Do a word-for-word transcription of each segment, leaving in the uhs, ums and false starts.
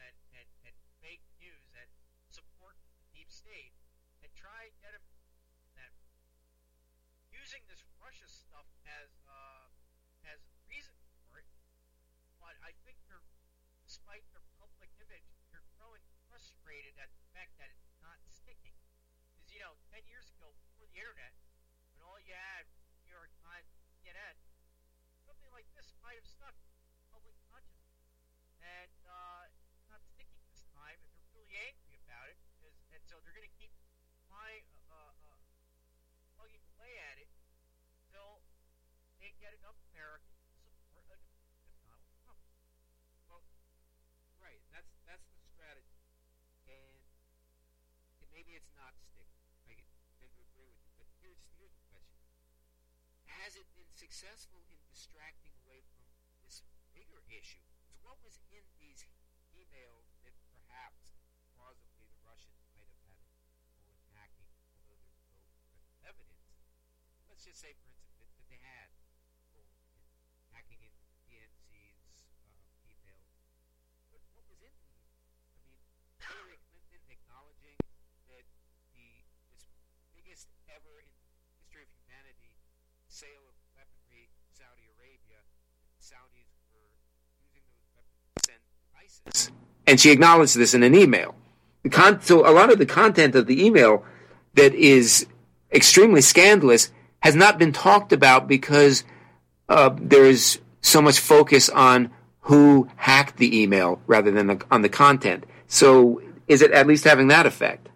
and, and, and fake news and support the deep state and try and get them that using this Russia stuff as uh, as reason for it. But I think they're, despite their public image, they're growing frustrated at the fact that it's not sticking. Because, you know, ten years ago, before the internet, when all you had was New York Times, C N N, something like this might have stuck in public consciousness. And uh, it's not sticking this time, and they're really angry about it. Because, and so they're going to keep trying, uh, uh, plugging away at it until they get enough Americans to support a Donald Trump. Well, right. That's that's the strategy. And, and maybe it's not sticking. I tend to agree with you. But here's here's the question: has it been successful in distracting away from this bigger issue? Because what was in these emails that perhaps plausibly the Russians might have had a role in hacking, although there's no direct evidence. Let's just say, for instance, that, that they had a role in hacking into the D N C's uh, emails. But what was in these? I mean, Hillary Clinton acknowledging that the this biggest ever in the history of humanity sale of weaponry to Saudi Arabia, the Saudis were using those weapons to send to ISIS. And she acknowledged this in an email. The con- so a lot of the content of the email that is extremely scandalous has not been talked about because uh, there is so much focus on who hacked the email rather than the, on the content. So is it at least having that effect?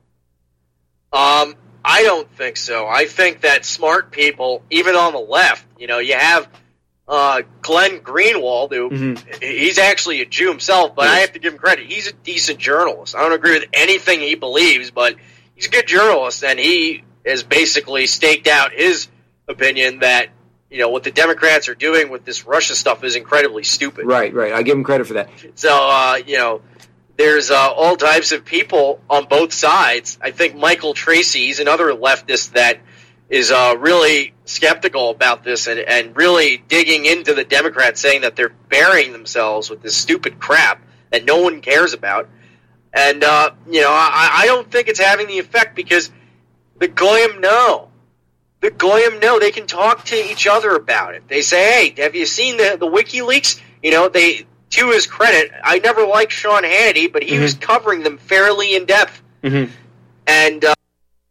Um, I don't think so. I think that smart people, even on the left, you know, you have uh, Glenn Greenwald, who mm-hmm. he's actually a Jew himself, but yes. I have to give him credit. He's a decent journalist. I don't agree with anything he believes, but he's a good journalist, and he has basically staked out his opinion that, you know, what the Democrats are doing with this Russia stuff is incredibly stupid. Right, right. I give him credit for that. So, uh, you know, there's uh, all types of people on both sides. I think Michael Tracy, he's another leftist that is uh, really skeptical about this and, and really digging into the Democrats, saying that they're burying themselves with this stupid crap that no one cares about. And, uh, you know, I, I don't think it's having the effect because the Goyim know. The Goyim know. They can talk to each other about it. They say, hey, have you seen the, the WikiLeaks? You know, they, to his credit, I never liked Sean Hannity, but he mm-hmm. was covering them fairly in depth. Mm-hmm. And, uh,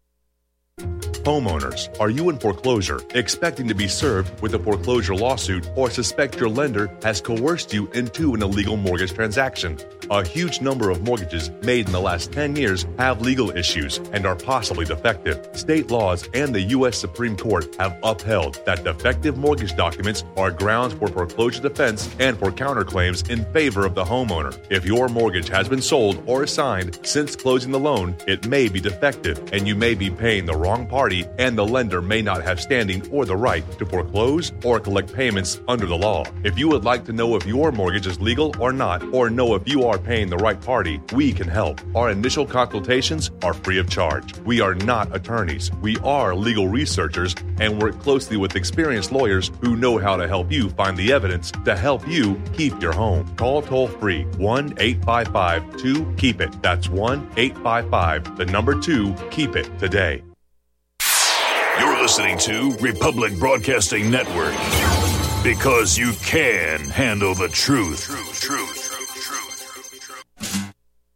Homeowners, are you in foreclosure, expecting to be served with a foreclosure lawsuit, or suspect your lender has coerced you into an illegal mortgage transaction? A huge number of mortgages made in the last ten years have legal issues and are possibly defective. State laws and the U S Supreme Court have upheld that defective mortgage documents are grounds for foreclosure defense and for counterclaims in favor of the homeowner. If your mortgage has been sold or assigned since closing the loan, it may be defective and you may be paying the wrong party, and the lender may not have standing or the right to foreclose or collect payments under the law. If you would like to know if your mortgage is legal or not, or know if you are paying the right party, we can help. Our initial consultations are free of charge. We are not attorneys. We are legal researchers and work closely with experienced lawyers who know how to help you find the evidence to help you keep your home. Call toll-free one eight five five two keep it. That's one eight five five, the number two, keep it today. You're listening to Republic Broadcasting Network because you can handle the truth. Truth, truth, truth, truth, truth.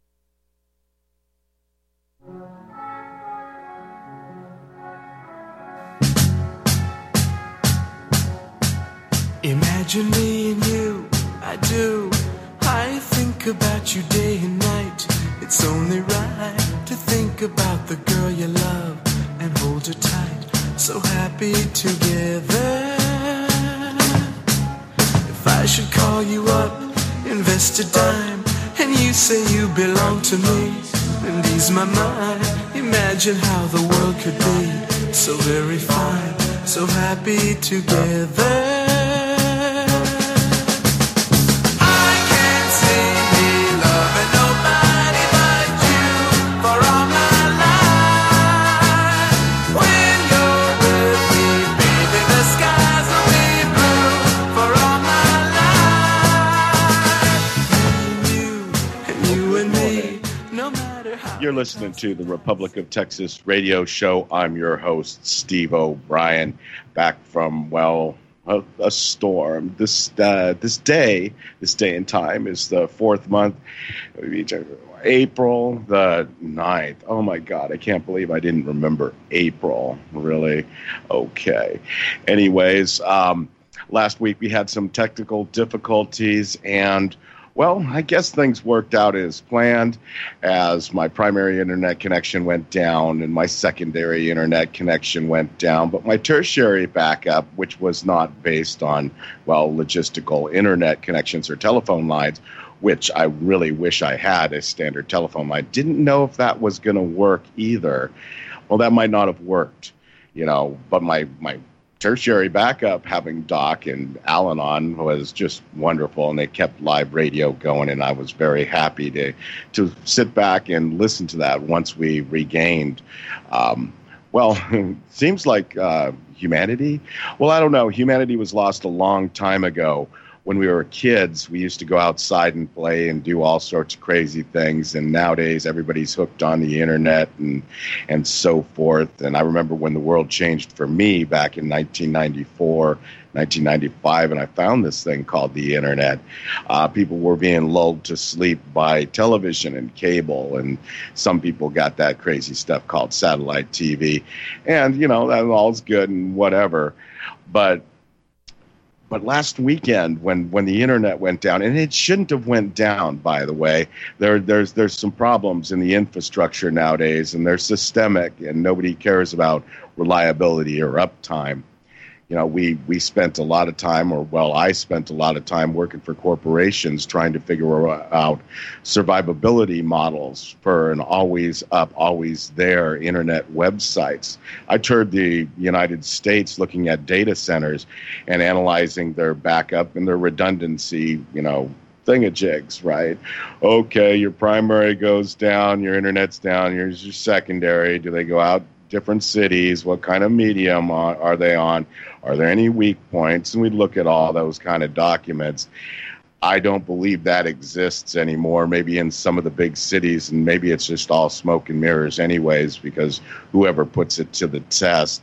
Imagine me and you, I do. I think about you day and night. It's only right to think about the girl you love and hold her tight. So happy together. If I should call you up, invest a dime, and you say you belong to me, and ease my mind. Imagine how the world could be so very fine, so happy together. You're listening to the Republic of Texas radio show. I'm your host, Steve O'Brien, back from, well, a, a storm. This uh, this day, this day and time is the fourth month, April the ninth. Oh, my God, I can't believe I didn't remember April, really. Okay. Anyways, um, last week we had some technical difficulties, and well, I guess things worked out as planned, as my primary internet connection went down and my secondary internet connection went down. But my tertiary backup, which was not based on, well, logistical internet connections or telephone lines, which I really wish I had a standard telephone line, didn't know if that was going to work either. Well, that might not have worked, you know, but my, my tertiary backup, having Doc and Alan on, was just wonderful, and they kept live radio going, and I was very happy to to sit back and listen to that once we regained, um, well, seems like uh, humanity. Well, I don't know. Humanity was lost a long time ago. When we were kids, we used to go outside and play and do all sorts of crazy things. And nowadays, everybody's hooked on the internet and and so forth. And I remember when the world changed for me back in nineteen ninety-four, nineteen ninety-five, and I found this thing called the internet. Uh, people were being lulled to sleep by television and cable, and some people got that crazy stuff called satellite T V. And, you know, that all's good and whatever. But But last weekend, when, when the internet went down, and it shouldn't have went down, by the way, there there's there's some problems in the infrastructure nowadays, and they're systemic, and nobody cares about reliability or uptime. You know, we, we spent a lot of time, or, well, I spent a lot of time working for corporations trying to figure out survivability models for an always up, always there internet websites. I toured the United States looking at data centers and analyzing their backup and their redundancy, you know, thingajigs, right? Okay, your primary goes down, your internet's down, here's your secondary. Do they go out different cities? What kind of medium are, are they on? Are there any weak points? And we'd look at all those kind of documents. I don't believe that exists anymore, maybe in some of the big cities, and maybe it's just all smoke and mirrors anyways, because whoever puts it to the test.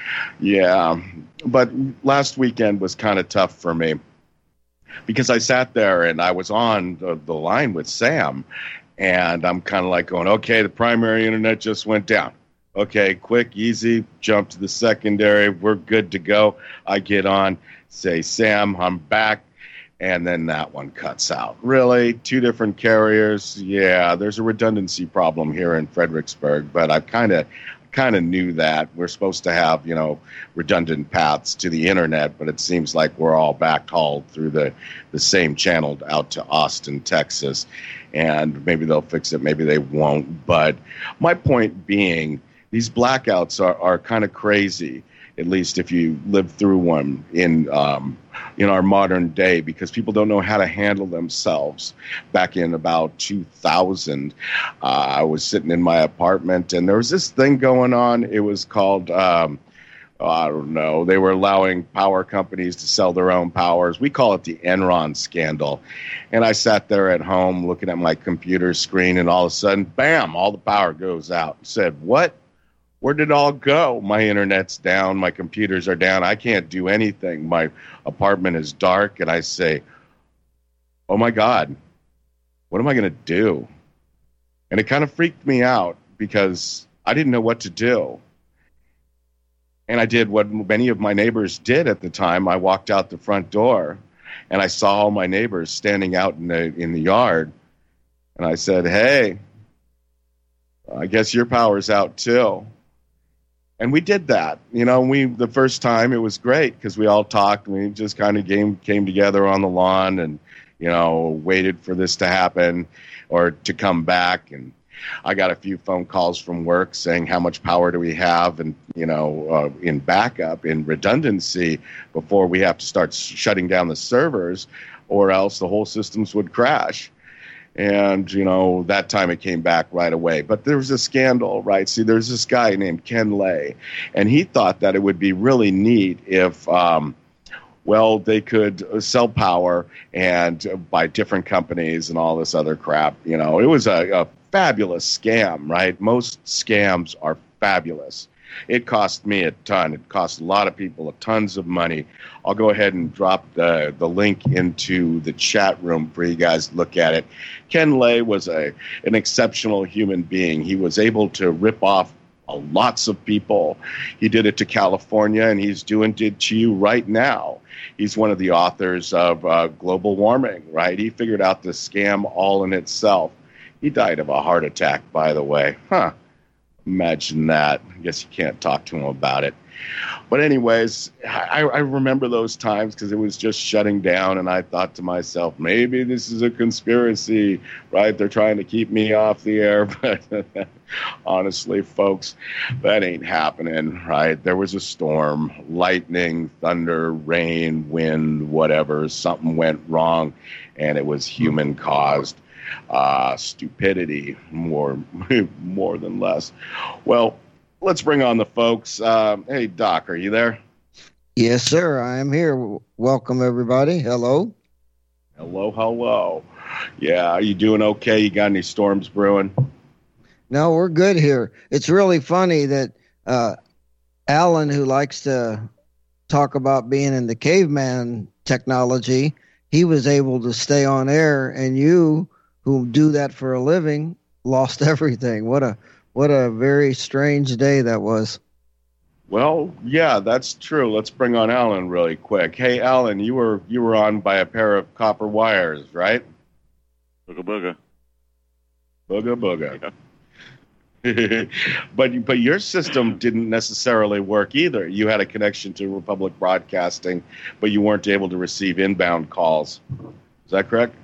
Yeah, but last weekend was kind of tough for me, because I sat there and I was on the, the line with Sam, and I'm kind of like going, okay, the primary internet just went down. Okay, quick, easy, jump to the secondary. We're good to go. I get on, say, Sam, I'm back. And then that one cuts out. Really? Two different carriers? Yeah, there's a redundancy problem here in Fredericksburg, but I kind of kind of knew that. We're supposed to have, you know, redundant paths to the internet, but it seems like we're all backhauled through the, the same channel out to Austin, Texas. And maybe they'll fix it, maybe they won't. But my point being, these blackouts are, are kind of crazy, at least if you live through one in um, in our modern day, because people don't know how to handle themselves. Back in about two thousand, uh, I was sitting in my apartment, and there was this thing going on. It was called, um, I don't know, they were allowing power companies to sell their own powers. We call it the Enron scandal. And I sat there at home looking at my computer screen, and all of a sudden, bam, all the power goes out. I said, what? Where did it all go? My internet's down. My computers are down. I can't do anything. My apartment is dark. And I say, oh, my God, what am I going to do? And it kind of freaked me out because I didn't know what to do. And I did what many of my neighbors did at the time. I walked out the front door, and I saw all my neighbors standing out in the in the yard. And I said, hey, I guess your power's out too. And we did that. You know, we the first time it was great because we all talked. And we just kind of came, came together on the lawn and, you know, waited for this to happen or to come back. And I got a few phone calls from work saying, how much power do we have and, you know, uh, in backup, in redundancy before we have to start shutting down the servers, or else the whole systems would crash. And, you know, that time it came back right away. But there was a scandal, right? See, there's this guy named Ken Lay, and he thought that it would be really neat if, um, well, they could sell power and uh, by different companies and all this other crap. You know, it was a, a fabulous scam, right? Most scams are fabulous. It cost me a ton. It cost a lot of people tons of money. I'll go ahead and drop the, the link into the chat room for you guys to look at it. Ken Lay was a an exceptional human being. He was able to rip off uh, lots of people. He did it to California, and he's doing it to you right now. He's one of the authors of uh, Global Warming, right? He figured out the scam all in itself. He died of a heart attack, by the way. Huh. Imagine that. I guess you can't talk to him about it. But anyways, I, I remember those times because it was just shutting down, and I thought to myself, maybe this is a conspiracy, right? They're trying to keep me off the air. But honestly, folks, that ain't happening, right? There was a storm, lightning, thunder, rain, wind, whatever. Something went wrong, and it was human-caused. Uh, stupidity, more more than less. Well, let's bring on the folks. Uh, hey, Doc, are you there? Yes, sir. I am here. Welcome, everybody. Hello. Hello, hello. Yeah, are you doing okay? You got any storms brewing? No, we're good here. It's really funny that uh, Alan, who likes to talk about being in the caveman technology, he was able to stay on air, and you, who do that for a living, lost everything. What a what a very strange day that was. Well, yeah, that's true. Let's bring on Alan really quick. Hey, Alan, you were you were on by a pair of copper wires, right? Booga booga. Booga booga. but but your system didn't necessarily work either. You had a connection to Republic Broadcasting, but you weren't able to receive inbound calls. Is that correct?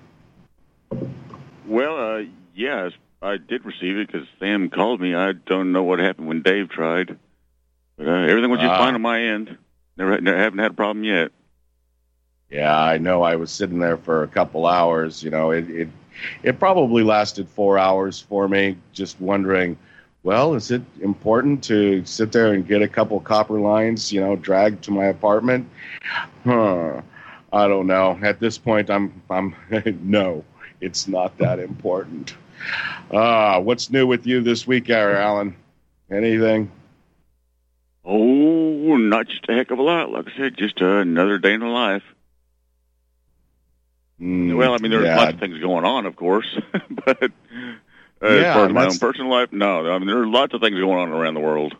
Well, uh, yes, I did receive it because Sam called me. I don't know what happened when Dave tried. But uh, everything was just uh, fine on my end. Never, never haven't had a problem yet. Yeah, I know. I was sitting there for a couple hours. You know, it it, it probably lasted four hours for me, just wondering, well, is it important to sit there and get a couple copper lines, you know, dragged to my apartment? Huh. I don't know. At this point, I'm I'm no. It's not that important. Uh, what's new with you this week, Alan? Anything? Oh, not just a heck of a lot. Like I said, just uh, another day in the life. Mm, well, I mean, there's yeah. lots of things going on, of course. but uh, yeah, as far as my own personal life, no. I mean, there are lots of things going on around the world.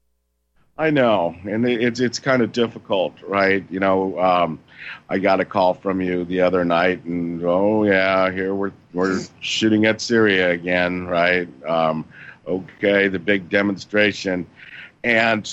I know, and it's it's kind of difficult, right? You know, um, I got a call from you the other night, and oh yeah, here we're we're shooting at Syria again, right? Um, okay, the big demonstration, and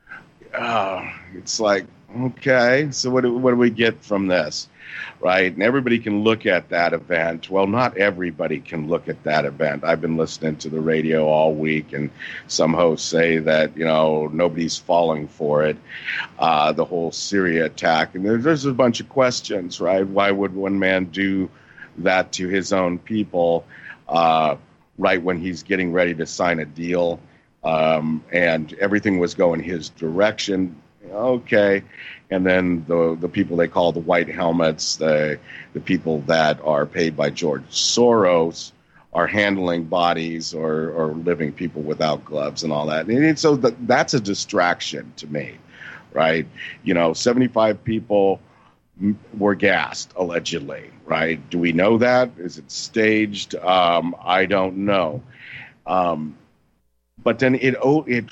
uh, it's like, okay, so what do, what do we get from this? Right, and everybody can look at that event. Well, not everybody can look at that event. I've been listening to the radio all week, and some hosts say that, you know, nobody's falling for it, uh, the whole Syria attack. And there's, there's a bunch of questions, right? Why would one man do that to his own people uh, right when he's getting ready to sign a deal, um, and everything was going his direction? Okay. And then the the people they call the white helmets, the the people that are paid by George Soros, are handling bodies or, or living people without gloves and all that. And so that, that's a distraction to me, right? You know, seventy-five people were gassed, allegedly, right? Do we know that? Is it staged? Um, I don't know. Um, but then it, oh, it,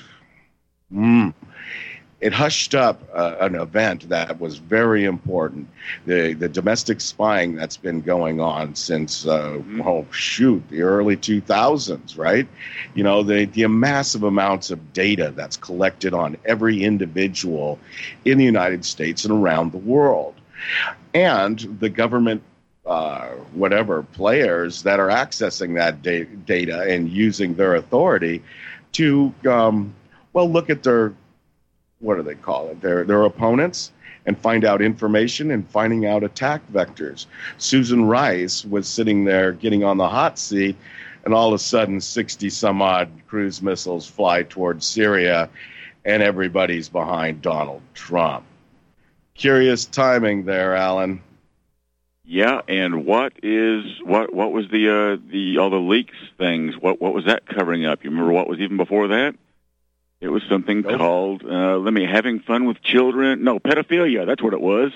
mm, It hushed up uh, an event that was very important. The the domestic spying that's been going on since, uh, oh, shoot, the early two thousands, right? You know, the, the massive amounts of data that's collected on every individual in the United States and around the world. And the government, uh, whatever, players that are accessing that da- data and using their authority to, um, well, look at their... what do they call it? Their their opponents, and find out information and finding out attack vectors. Susan Rice was sitting there getting on the hot seat, and all of a sudden sixty some odd cruise missiles fly towards Syria, and everybody's behind Donald Trump. Curious timing there, Alan. Yeah, and what is what? What was the uh, the all the leaks things? What what was that covering up? You remember what was even before that? It was something nope. called uh, let me having fun with children. No, pedophilia. That's what it was.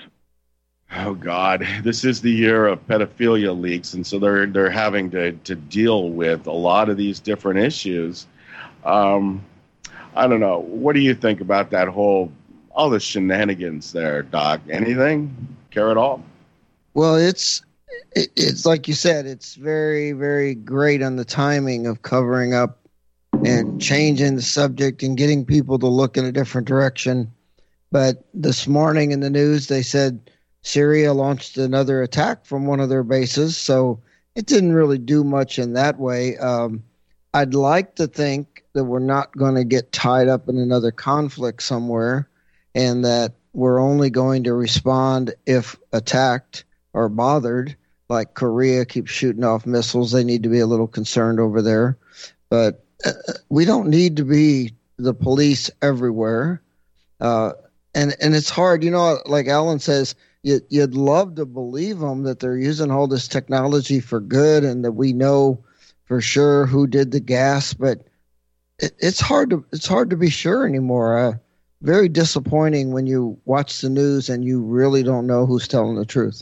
Oh God, this is the year of pedophilia leaks, and so they're they're having to to deal with a lot of these different issues. Um, I don't know. What do you think about that whole all the shenanigans there, Doc? Anything? Care at all? Well, it's it, it's like you said. It's very very great on the timing of covering up and changing the subject and getting people to look in a different direction. But this morning in the news, they said Syria launched another attack from one of their bases, so it didn't really do much in that way. Um, I'd like to think that we're not going to get tied up in another conflict somewhere, and that we're only going to respond if attacked or bothered. Like Korea keeps shooting off missiles. They need to be a little concerned over there. But uh, we don't need to be the police everywhere. Uh, and, and it's hard. You know, like Alan says, you, you'd love to believe them that they're using all this technology for good and that we know for sure who did the gas. But it, it's hard to it's hard to be sure anymore. Uh, very disappointing when you watch the news and you really don't know who's telling the truth.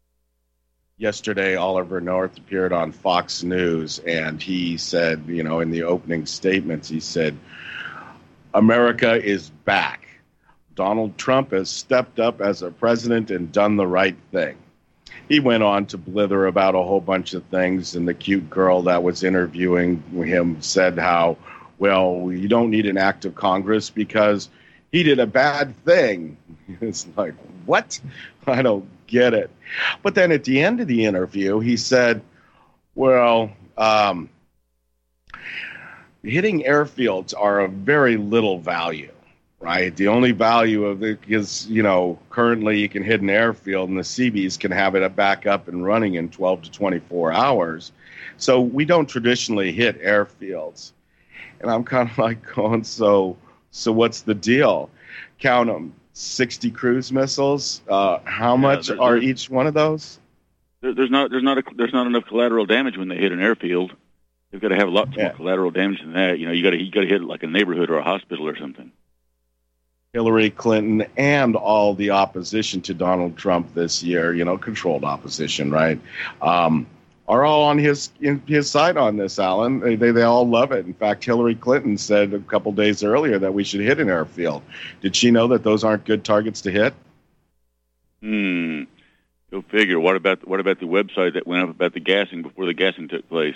Yesterday, Oliver North appeared on Fox News, and he said, you know, in the opening statements, he said, America is back. Donald Trump has stepped up as a president and done the right thing. He went on to blither about a whole bunch of things, and the cute girl that was interviewing him said how, well, you don't need an act of Congress because he did a bad thing. It's like, what? I don't get it. But then at the end of the interview, he said, well, um, hitting airfields are of very little value, right? The only value of it is, you know, currently you can hit an airfield and the Seabees can have it back up and running in twelve to twenty-four hours. So we don't traditionally hit airfields. And I'm kind of like going, so, so what's the deal? Count them. sixty cruise missiles. Uh, how yeah, much there, are each one of those? There, there's not there's not a, there's not enough collateral damage when they hit an airfield. They've got to have lots yeah. more collateral damage than that. You know, you got to you got to hit like a neighborhood or a hospital or something. Hillary Clinton and all the opposition to Donald Trump this year, you know, controlled opposition, right? Um, are all on his in his side on this, Alan. They, they they all love it. In fact, Hillary Clinton said a couple days earlier that we should hit an airfield. Did she know that those aren't good targets to hit? Hmm. Go figure. What about what about the website that went up about the gassing before the gassing took place?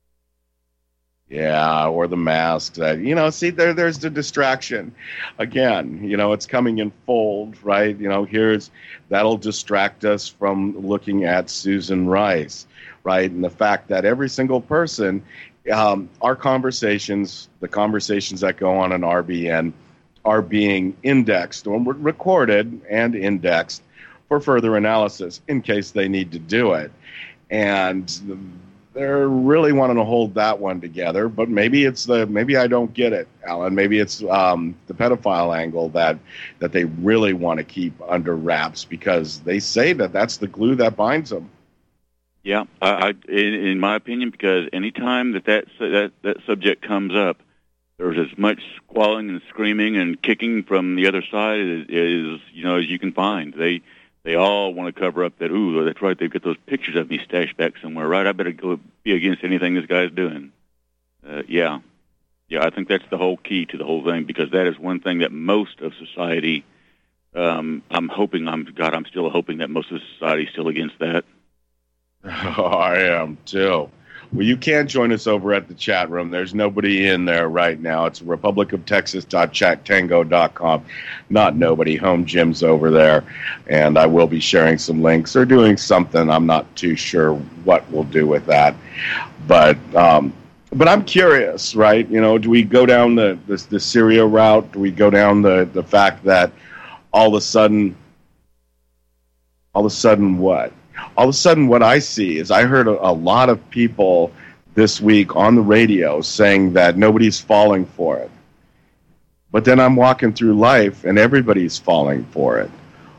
Yeah, or the masks. Uh, you know, see, there, there's the distraction. Again, you know, it's coming in fold, right? You know, here's that'll distract us from looking at Susan Rice, right? And the fact that every single person, um, our conversations, the conversations that go on in R B N, are being indexed or recorded and indexed for further analysis in case they need to do it. And the, they're really wanting to hold that one together, but maybe it's the maybe I don't get it, Alan. Maybe it's um, the pedophile angle that that they really want to keep under wraps because they say that that's the glue that binds them. Yeah, I, I in, in my opinion, because anytime that that, that that subject comes up, there's as much squalling and screaming and kicking from the other side as, as you know as you can find. They. They all want to cover up that, ooh, that's right, they've got those pictures of me stashed back somewhere, right? I better go be against anything this guy's doing. Uh, yeah. Yeah, I think that's the whole key to the whole thing, because that is one thing that most of society, um, I'm hoping, I'm God, I'm still hoping that most of society is still against that. Oh, I am, too. Well, you can join us over at the chat room. There's nobody in there right now. It's republic of texas dot chat tango dot com. Not nobody. Home Jim's over there. And I will be sharing some links or doing something. I'm not too sure what we'll do with that. But um, but I'm curious, right? You know, do we go down the, the, the Syria route? Do we go down the, the fact that all of a sudden, all of a sudden what? All of a sudden what I see is I heard a, a lot of people this week on the radio saying that nobody's falling for it. But then I'm walking through life and everybody's falling for it.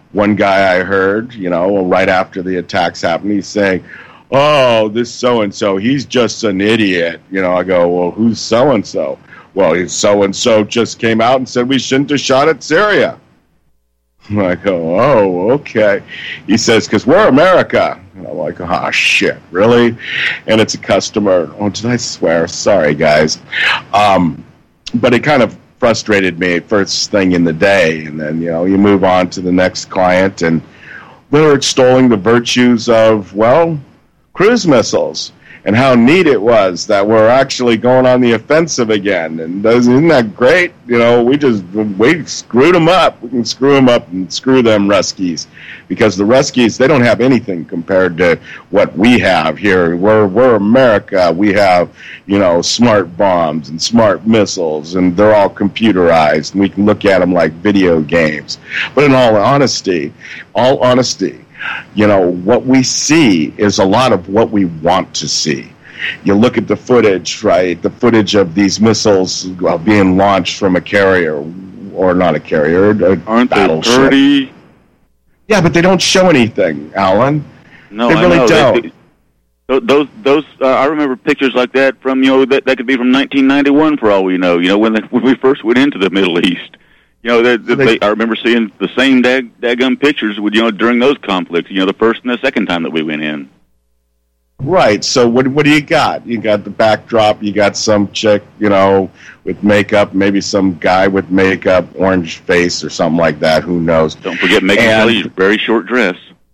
one guy I heard, you know, right after the attacks happened, he's saying, oh, this so-and-so, he's just an idiot. You know, I go, well, who's so-and-so? Well, he's so-and-so just came out and said we shouldn't have shot at Syria. I go, oh, okay. He says, because we're America. And I'm like, oh, shit, really? And it's a customer. Oh, did I swear? Sorry, guys. Um, but it kind of frustrated me first thing in the day. And then, you know, you move on to the next client, and they're extolling the virtues of, well, cruise missiles. And how neat it was that we're actually going on the offensive again. And isn't that great? You know, we just, we screwed them up. We can screw them up and screw them Ruskies. Because the Ruskies, they don't have anything compared to what we have here. We're, we're America. We have, you know, smart bombs and smart missiles, and they're all computerized. And we can look at them like video games. But in all honesty, all honesty, you know, what we see is a lot of what we want to see. You look at the footage, right? The footage of these missiles uh, being launched from a carrier, or not a carrier, a Aren't battleship. they pretty? Yeah, but they don't show anything, Alan. No, they really I know. don't. They, they, those, those, uh, I remember pictures like that from, you know, that, that could be from nineteen ninety-one for all we know, you know, when, the, when we first went into the Middle East. You know, they, they, they, I remember seeing the same dag, daggum pictures with, you know, during those conflicts, you know, the first and the second time that we went in. Right, so what what do you got? You got the backdrop, you got some chick, you know, with makeup, maybe some guy with makeup, orange face or something like that, who knows. Don't forget Megan Kelly's very short dress.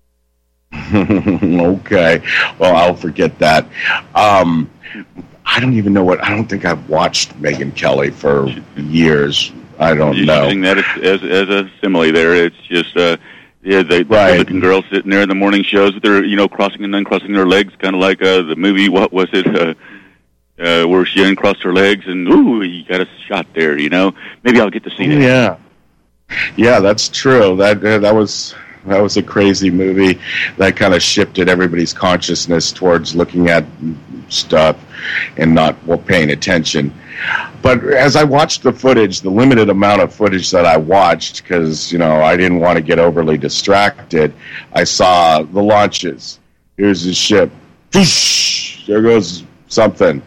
Okay, well, I'll forget that. Um, I don't even know what, I don't think I've watched Megan Kelly for years. I don't You're know. using that as, as, as a simile there. It's just, uh, yeah, the Right. good-looking girl sitting there in the morning shows with their, you know, crossing and uncrossing their legs, kind of like uh, the movie, what was it, uh, uh, where she uncrossed her legs and, ooh, you got a shot there, you know? Maybe I'll get to see that. Yeah. Yeah, that's true. That uh, that was that was a crazy movie that kind of shifted everybody's consciousness towards looking at stuff and not well, paying attention. But as I watched the footage, the limited amount of footage that I watched, because, you know, I didn't want to get overly distracted, I saw the launches. Here's the ship. Whoosh, there goes something.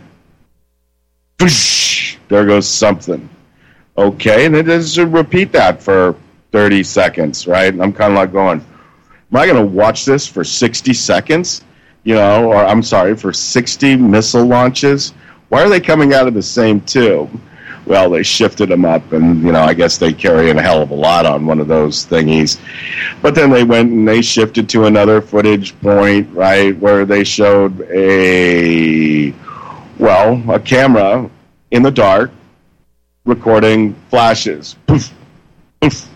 Whoosh, there goes something. Okay, and it is to repeat that for thirty seconds, right? And I'm kind of like going, am I going to watch this for sixty seconds? You know, or I'm sorry, for sixty missile launches? Why are they coming out of the same tube? Well, they shifted them up, and, you know, I guess they carry a hell of a lot on one of those thingies. But then they went and they shifted to another footage point, right, where they showed a, well, a camera in the dark recording flashes. Poof, poof.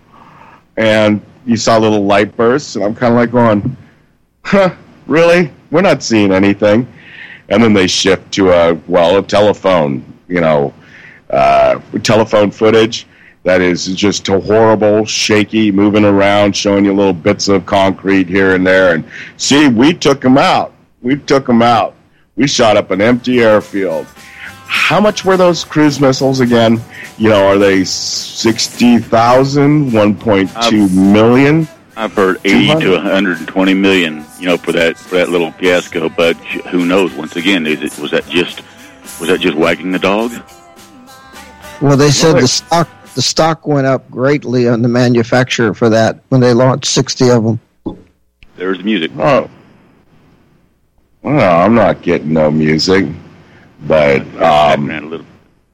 And you saw little light bursts, and I'm kind of like going, huh, really? We're not seeing anything. And then they shift to a, well, a telephone, you know, uh, telephone footage that is just horrible, shaky, moving around, showing you little bits of concrete here and there. And see, we took them out. We took them out. We shot up an empty airfield. How much were those cruise missiles again? You know, are they sixty thousand, one point two million? I've heard eighty to one hundred twenty million, you know, for that for that little fiasco. But who knows? Once again, is it was that just was that just wagging the dog? Well, they said the stock the stock went up greatly on the manufacturer for that when they launched sixty of them. There's music. Oh, well, I'm not getting no music, but um, a little.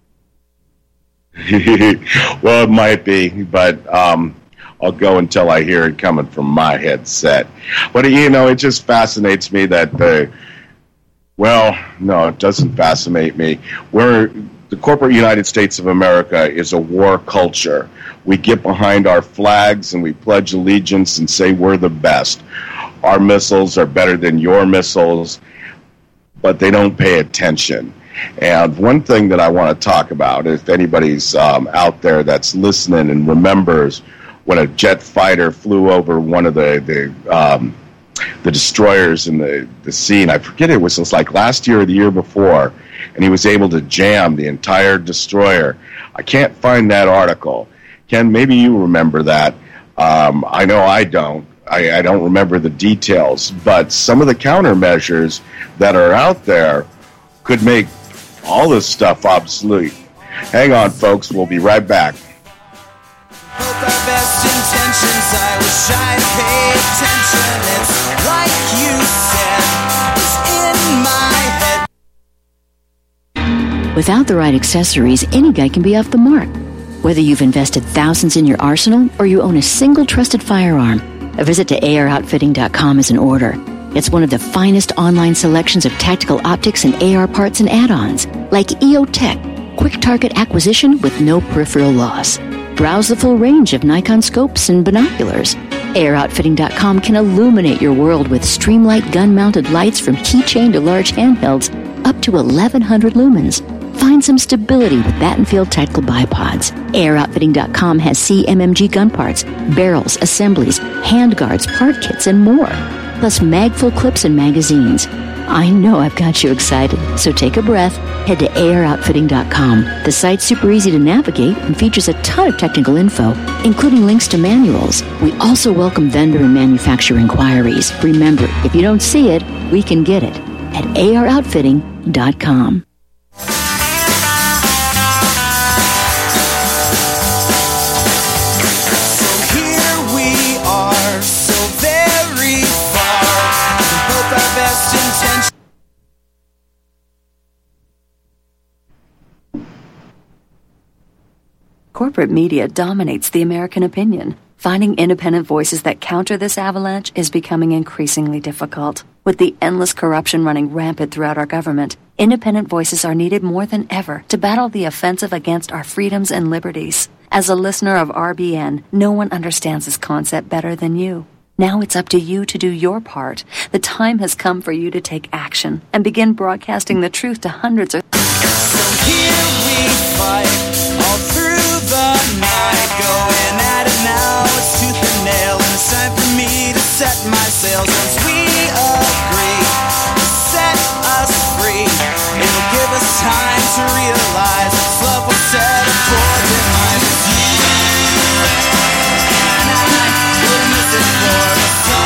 well, it might be, but um. I'll go until I hear it coming from my headset. But, you know, it just fascinates me that the, well, no, it doesn't fascinate me. We're, the corporate United States of America is a war culture. We get behind our flags and we pledge allegiance and say we're the best. Our missiles are better than your missiles, but they don't pay attention. And one thing that I want to talk about, if anybody's um, out there that's listening and remembers when a jet fighter flew over one of the the, um, the destroyers in the, the scene. I forget it was, it was like last year or the year before, and he was able to jam the entire destroyer. I can't find that article. Ken, maybe you remember that. Um, I know I don't. I, I don't remember the details, but some of the countermeasures that are out there could make all this stuff obsolete. Hang on, folks. We'll be right back. Both our best intentions, I wish I'd pay attention. It's like you said, it's in my head. Without the right accessories, any guy can be off the mark. Whether you've invested thousands in your arsenal or you own a single trusted firearm, a visit to A R outfitting dot com is in order. It's one of the finest online selections of tactical optics and A R parts and add-ons, like E O Tech, quick target acquisition with no peripheral loss. Browse the full range of Nikon scopes and binoculars. A R outfitting dot com can illuminate your world with Streamlight gun-mounted lights from keychain to large handhelds up to eleven hundred lumens. Find some stability with Battenfield Tactical Bipods. A R outfitting dot com has C M M G gun parts, barrels, assemblies, handguards, part kits, and more. Plus mag-full clips and magazines. I know I've got you excited, so take a breath. Head to A R outfitting dot com. The site's super easy to navigate and features a ton of technical info, including links to manuals. We also welcome vendor and manufacturer inquiries. Remember, if you don't see it, we can get it at A R outfitting dot com. Corporate media dominates the American opinion. Finding independent voices that counter this avalanche is becoming increasingly difficult. With the endless corruption running rampant throughout our government, independent voices are needed more than ever to battle the offensive against our freedoms and liberties. As a listener of R B N, no one understands this concept better than you. Now it's up to you to do your part. The time has come for you to take action and begin broadcasting the truth to hundreds of... So here we fight all through the night, going at it now, it's tooth and nail, and it's time for me to set my sails. Once we agree to set us free, it'll give us time to realize this love was set for demise. It's you and I, we'll miss it for the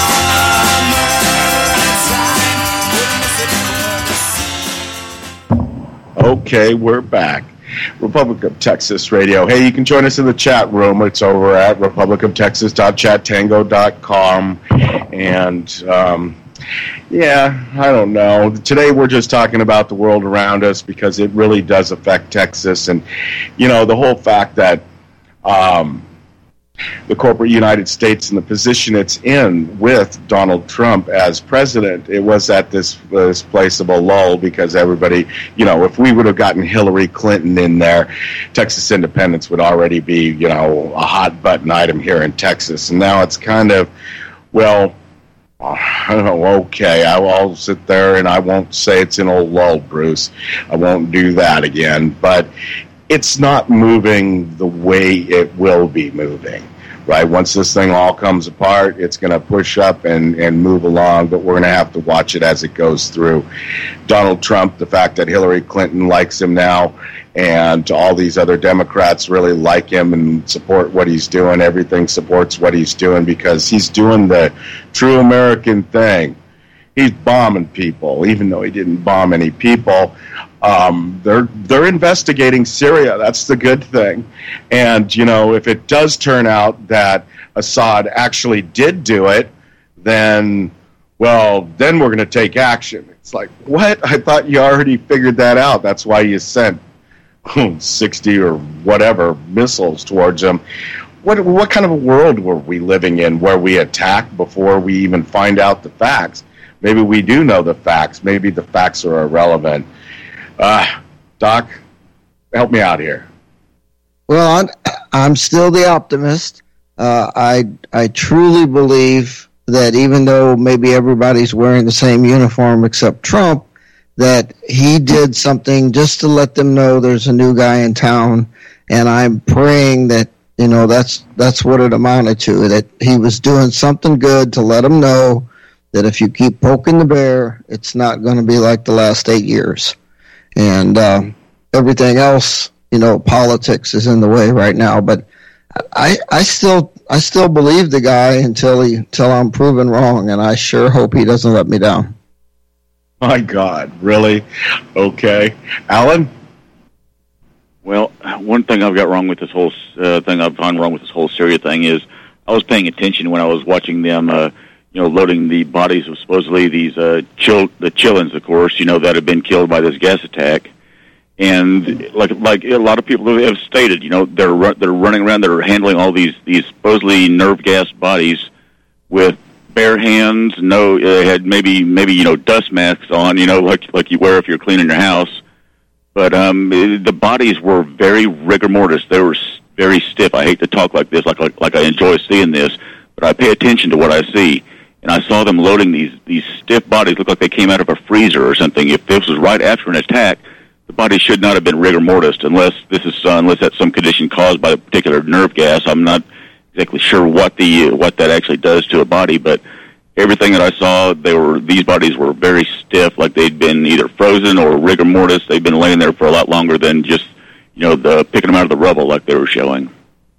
summertime, we'll miss it for the sea. Okay, we're back. Republic of Texas Radio. Hey, you can join us in the chat room. It's over at republic of texas dot chat tango dot com. And, um, yeah, I don't know. Today we're just talking about the world around us because it really does affect Texas. And, you know, the whole fact that um, the corporate United States and the position it's in with Donald Trump as president, it was at this, this place of a lull because everybody, you know, if we would have gotten Hillary Clinton in there, Texas independence would already be, you know, a hot button item here in Texas. And now it's kind of, well, I don't know, okay, I will sit there and I won't say it's an old lull, Bruce. I won't do that again. But it's not moving the way it will be moving, right? Once this thing all comes apart, it's going to push up and, and move along, but we're going to have to watch it as it goes through. Donald Trump, the fact that Hillary Clinton likes him now, and all these other Democrats really like him and support what he's doing. Everything supports what he's doing because he's doing the true American thing. He's bombing people, even though he didn't bomb any people. Um, they're they're investigating Syria. That's the good thing. And, you know, if it does turn out that Assad actually did do it, then, well, then we're going to take action. It's like, what? I thought you already figured that out. That's why you sent sixty or whatever missiles towards them. What what kind of a world were we living in where we attack before we even find out the facts? Maybe we do know the facts. Maybe the facts are irrelevant. Uh, Doc, help me out here. Well, I'm, I'm still the optimist. Uh, I I truly believe that even though maybe everybody's wearing the same uniform except Trump, that he did something just to let them know there's a new guy in town. And I'm praying that, you know, that's that's what it amounted to, that he was doing something good to let them know that if you keep poking the bear, it's not going to be like the last eight years. And uh, everything else, you know, politics is in the way right now. But I, I still I still believe the guy until he until I'm proven wrong, and I sure hope he doesn't let me down. My God, really? Okay. Alan? Well, one thing I've got wrong with this whole uh, thing I've found wrong with this whole Syria thing is I was paying attention when I was watching them, uh, you know, loading the bodies of supposedly these uh, chill, the Chillins, of course, you know, that have been killed by this gas attack. And like like a lot of people have stated, you know, they're ru- they're running around, they're handling all these these supposedly nerve gas bodies with bare hands. No, they had maybe maybe you know dust masks on, you know, like like you wear if you're cleaning your house. But um, the bodies were very rigor mortis. They were very stiff. I hate to talk like this, like, like like I enjoy seeing this, but I pay attention to what I see. And I saw them loading these these stiff bodies, look like they came out of a freezer or something. If this was right after an attack, the body should not have been rigor mortis, unless this is uh, unless that's some condition caused by a particular nerve gas. I'm not exactly sure what the what that actually does to a body, but everything that I saw, they were these bodies were very stiff, like they'd been either frozen or rigor mortis. They'd been laying there for a lot longer than just, you know, the picking them out of the rubble like they were showing.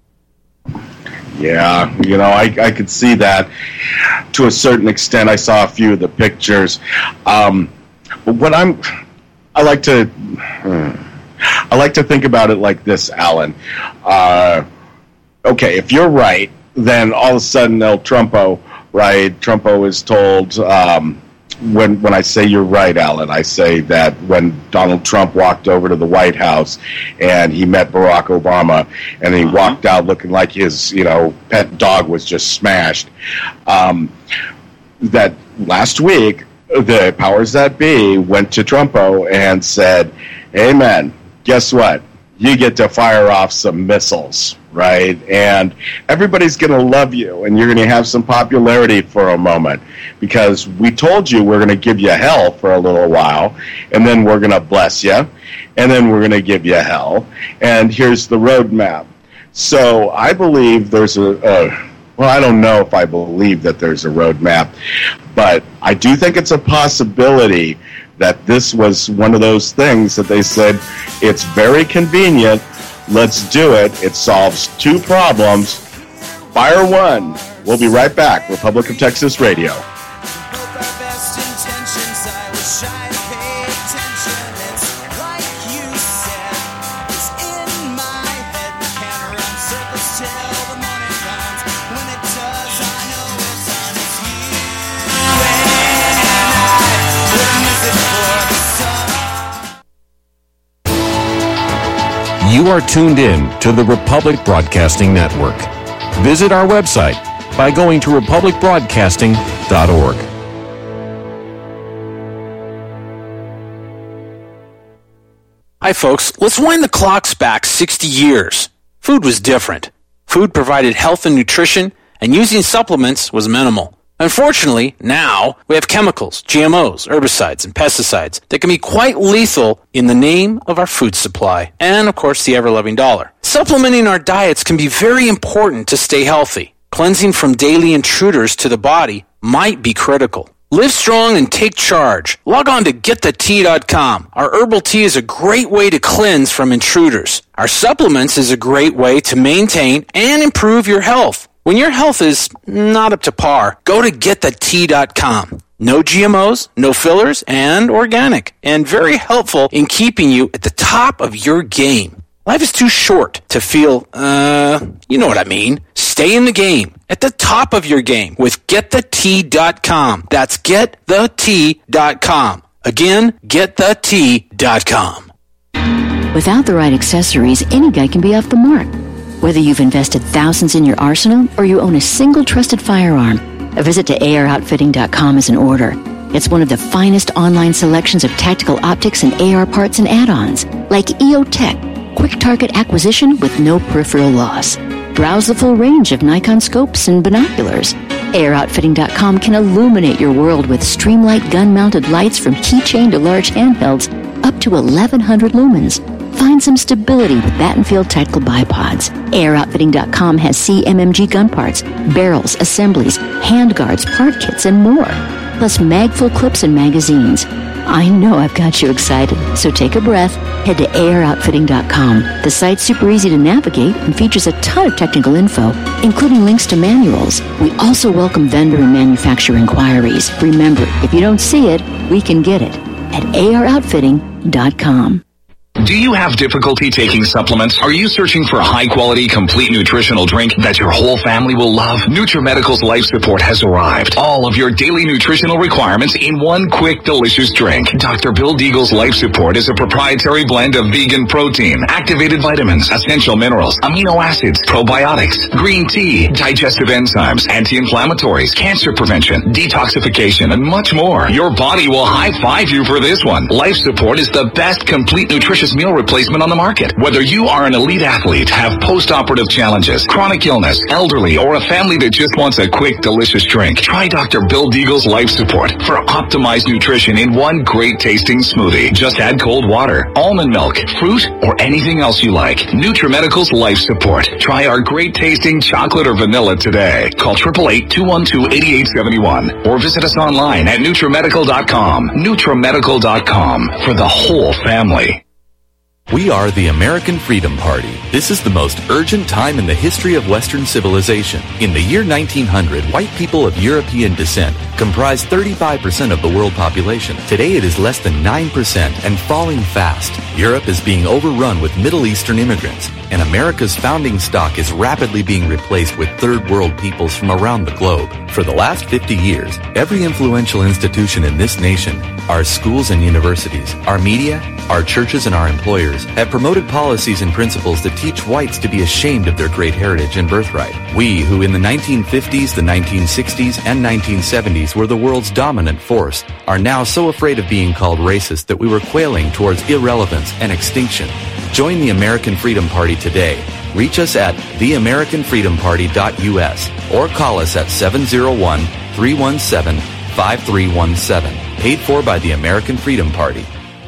Yeah, you know, I, I could see that to a certain extent. I saw a few of the pictures. Um, but what I'm, I like to, I like to think about it like this, Alan. Uh, okay, if you're right, then all of a sudden El Trumpo, right? Trumpo is told, um, when when I say you're right, Alan, I say that when Donald Trump walked over to the White House and he met Barack Obama and he walked out looking like his, you know, pet dog was just smashed, um, that last week the powers that be went to Trumpo and said, hey, man, guess what? You get to fire off some missiles, right? And everybody's going to love you, and you're going to have some popularity for a moment because we told you we're going to give you hell for a little while, and then we're going to bless you, and then we're going to give you hell, and here's the roadmap. So I believe there's a, a well, I don't know if I believe that there's a roadmap, but I do think it's a possibility that this was one of those things that they said, it's very convenient, let's do it, it solves two problems, fire one. We'll be right back. Republic of Texas Radio. You are tuned in to the Republic Broadcasting Network. Visit our website by going to republic broadcasting dot org. Hi, folks. Let's wind the clocks back sixty years. Food was different. Food provided health and nutrition, and using supplements was minimal. Unfortunately, now we have chemicals, G M Os, herbicides, and pesticides that can be quite lethal in the name of our food supply and, of course, the ever-loving dollar. Supplementing our diets can be very important to stay healthy. Cleansing from daily intruders to the body might be critical. Live strong and take charge. Log on to get the tea dot com. Our herbal tea is a great way to cleanse from intruders. Our supplements is a great way to maintain and improve your health. When your health is not up to par, go to get the tea dot com. No G M Os, no fillers, and organic. And very helpful in keeping you at the top of your game. Life is too short to feel, uh, you know what I mean. Stay in the game, at the top of your game with get the tea dot com. That's get the tea dot com. Again, get the tea dot com. Without the right accessories, any guy can be off the mark. Whether you've invested thousands in your arsenal or you own a single trusted firearm, a visit to A R outfitting dot com is in order. It's one of the finest online selections of tactical optics and A R parts and add-ons, like E O Tech, quick target acquisition with no peripheral loss. Browse the full range of Nikon scopes and binoculars. A R outfitting dot com can illuminate your world with Streamlight gun-mounted lights from keychain to large handhelds up to eleven hundred lumens. Find some stability with Battenfield Tactical Bipods. A R outfitting dot com has C M M G gun parts, barrels, assemblies, handguards, part kits, and more. Plus mag-full clips and magazines. I know I've got you excited, so take a breath. Head to A R outfitting dot com. The site's super easy to navigate and features a ton of technical info, including links to manuals. We also welcome vendor and manufacturer inquiries. Remember, if you don't see it, we can get it at A R outfitting dot com. Do you have difficulty taking supplements? Are you searching for a high-quality, complete nutritional drink that your whole family will love? NutriMedical's Life Support has arrived. All of your daily nutritional requirements in one quick, delicious drink. Doctor Bill Deagle's Life Support is a proprietary blend of vegan protein, activated vitamins, essential minerals, amino acids, probiotics, green tea, digestive enzymes, anti-inflammatories, cancer prevention, detoxification, and much more. Your body will high-five you for this one. Life Support is the best complete nutritious meal replacement on the market. Whether you are an elite athlete, have post-operative challenges, chronic illness, elderly, or a family that just wants a quick, delicious drink, try Doctor Bill Deagle's Life Support for optimized nutrition in one great-tasting smoothie. Just add cold water, almond milk, fruit, or anything else you like. NutriMedical's Life Support. Try our great-tasting chocolate or vanilla today. Call eight eight eight, two one two, eight eight seven one or visit us online at NutriMedical dot com. NutriMedical dot com for the whole family. We are the American Freedom Party. This is the most urgent time in the history of Western civilization. In the year nineteen hundred, white people of European descent comprised thirty-five percent of the world population. Today it is less than nine percent and falling fast. Europe is being overrun with Middle Eastern immigrants, and America's founding stock is rapidly being replaced with third world peoples from around the globe. For the last fifty years, every influential institution in this nation, our schools and universities, our media, our churches and our employers have promoted policies and principles that teach whites to be ashamed of their great heritage and birthright. We, who in the nineteen fifties, the nineteen sixties, and nineteen seventies were the world's dominant force, are now so afraid of being called racist that we were quailing towards irrelevance and extinction. Join the American Freedom Party today. Reach us at the american freedom party dot U S or call us at seven oh one, three one seven, five three one seven. Paid for by the American Freedom Party.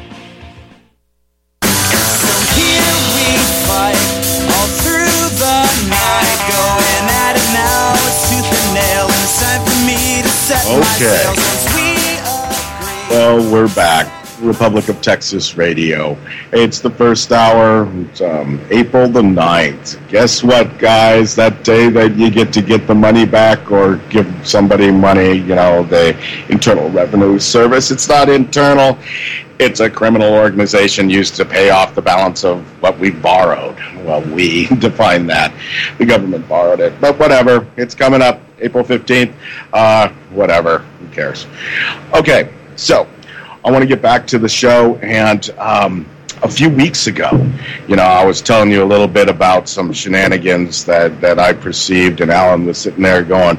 Okay. Well, we're back. Republic of Texas Radio. It's the first hour. It's, um, April the ninth. Guess what, guys? That day that you get to get the money back or give somebody money, you know, the Internal Revenue Service. It's not internal. It's a criminal organization used to pay off the balance of what we borrowed. Well, we define that. The government borrowed it. But whatever. It's coming up April fifteenth. Uh, whatever. Who cares? Okay, so I want to get back to the show. And um, a few weeks ago, you know, I was telling you a little bit about some shenanigans that, that I perceived. And Alan was sitting there going,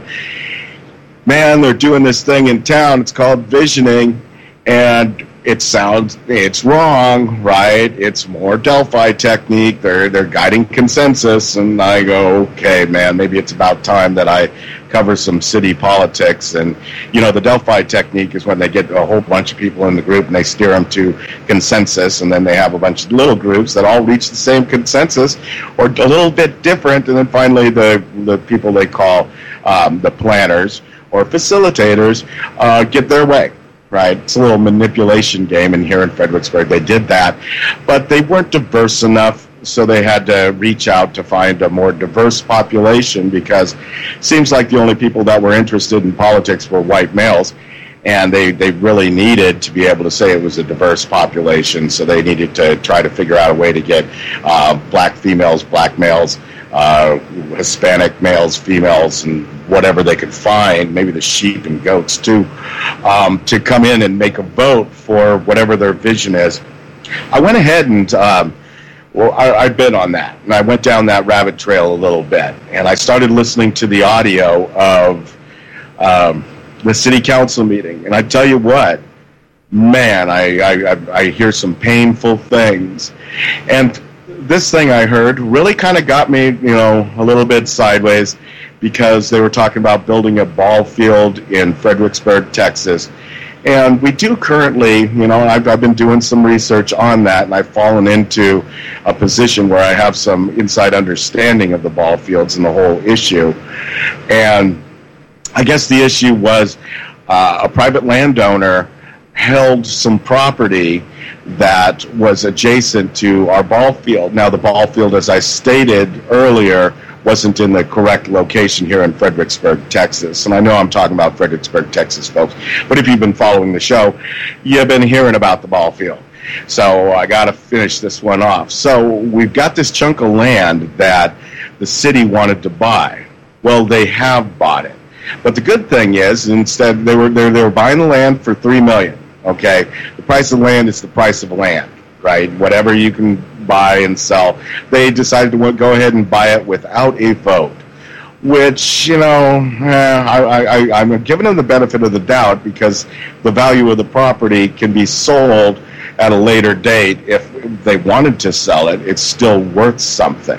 man, they're doing this thing in town. It's called visioning. And it sounds, it's wrong, right? It's more Delphi technique. They're they're guiding consensus. And I go, okay, man, maybe it's about time that I cover some city politics. And, you know, the Delphi technique is when they get a whole bunch of people in the group and they steer them to consensus. And then they have a bunch of little groups that all reach the same consensus or a little bit different. And then finally the, the people they call um, the planners or facilitators uh, get their way. Right, it's a little manipulation game, and here in Fredericksburg they did that, but they weren't diverse enough, so they had to reach out to find a more diverse population because it seems like the only people that were interested in politics were white males, and they, they really needed to be able to say it was a diverse population, so they needed to try to figure out a way to get uh, black females, black males, uh, Hispanic males, females, and whatever they could find, maybe the sheep and goats too, um, to come in and make a vote for whatever their vision is. I went ahead and, um, well, I, I've been on that, and I went down that rabbit trail a little bit, and I started listening to the audio of um, the city council meeting, and I tell you what, man, I, I, I hear some painful things, and this thing I heard really kind of got me, you know, a little bit sideways because they were talking about building a ball field in Fredericksburg, Texas. And we do currently, you know, I've, I've been doing some research on that, and I've fallen into a position where I have some inside understanding of the ball fields and the whole issue. And I guess the issue was uh, a private landowner held some property that was adjacent to our ball field. Now, the ball field, as I stated earlier, wasn't in the correct location here in Fredericksburg, Texas. And I know I'm talking about Fredericksburg, Texas, folks. But if you've been following the show, you've been hearing about the ball field. So I got to finish this one off. So we've got this chunk of land that the city wanted to buy. Well, they have bought it. But the good thing is, instead, they were they, they were buying the land for three million dollars, okay? The price of land is the price of land, right? Whatever you can buy and sell. They decided to go ahead and buy it without a vote, which, you know, eh, I, I, I'm giving them the benefit of the doubt because the value of the property can be sold at a later date. If they wanted to sell it, it's still worth something.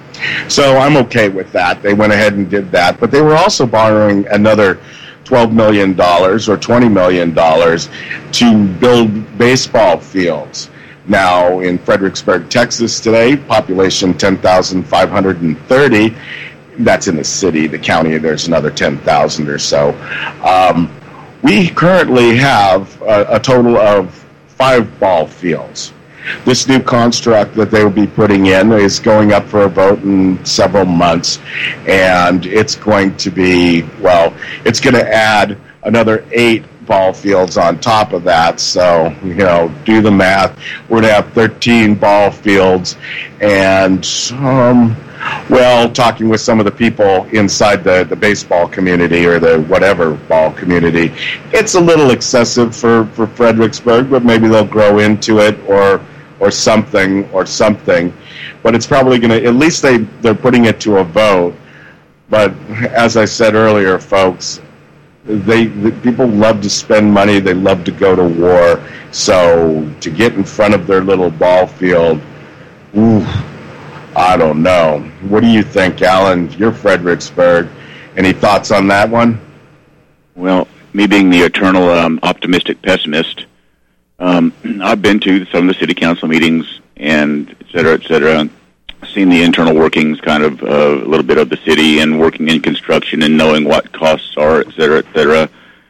So I'm okay with that. They went ahead and did that. But they were also borrowing another twelve million dollars or twenty million dollars to build baseball fields. Now, in Fredericksburg, Texas today, population ten thousand five hundred thirty. That's in the city. The county, there's another ten thousand or so. Um, we currently have a, a total of five ball fields. This new construct that they will be putting in is going up for a vote in several months, and it's going to be, well, it's going to add another eight ball fields on top of that. So, you know, do the math. We're going to have thirteen ball fields, and, um, well, talking with some of the people inside the, the baseball community or the whatever ball community, it's a little excessive for, for Fredericksburg, but maybe they'll grow into it or or something or something. But it's probably going to, at least they, they're putting it to a vote. But as I said earlier, folks, they the, people love to spend money. They love to go to war. So to get in front of their little ball field, ooh, I don't know. What do you think, Alan? You're Fredericksburg. Any thoughts on that one? Well, me being the eternal um, optimistic pessimist, um, I've been to some of the city council meetings and et cetera, et cetera, seen the internal workings kind of uh, a little bit of the city and working in construction and knowing what costs are, et cetera, et cetera.